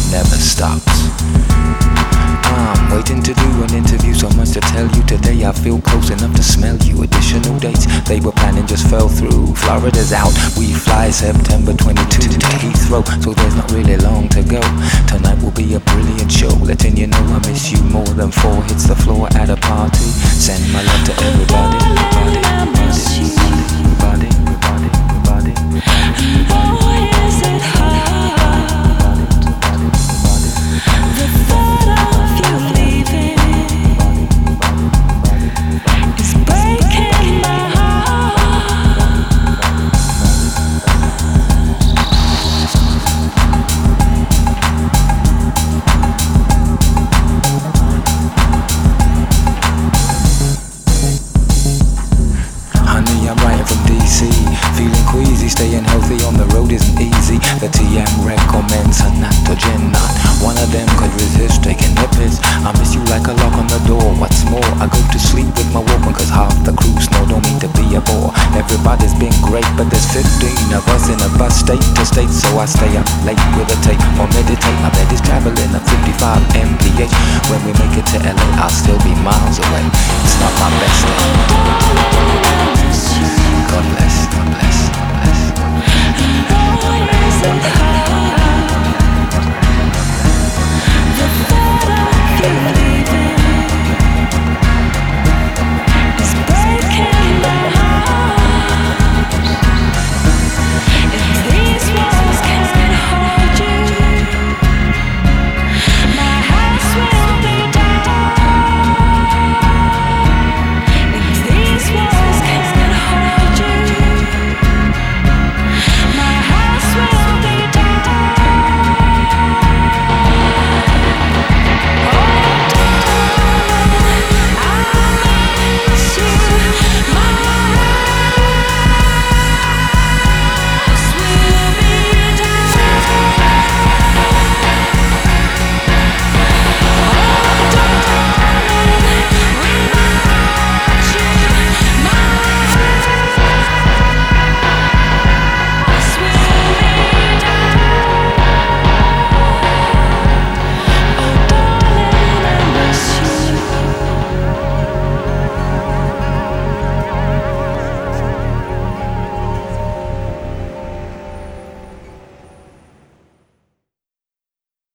never stops. I'm waiting to do an interview, so much to tell you today. I feel close enough to smell you. Additional dates they were planning just fell through. Florida's out, we fly September 22 to Heathrow, so there's not really long to go. Tonight will be a brilliant show, letting you know I miss you more than 4 hits the floor at a party. Send my love to everybody, everybody, everybody, everybody, everybody, everybody. Oh, is it hard? The thought of you leaving is breaking my heart. Honey, I'm writing from DC, feeling queasy, staying healthy on the road isn't easy. The TM recommends a Nattogenat. One of them could resist taking nippers. I miss you like a lock on the door. What's more, I go to sleep with my Walkman, cause half the crew snow. Don't mean to be a bore. Everybody's been great, but there's 15 of us in a bus state to state, so I stay up late with a tape or meditate. My bed is traveling at 55 mph. When we make it to LA, I'll still be miles away. It's not my best day. God bless, God bless, God bless. Oh, is it hard?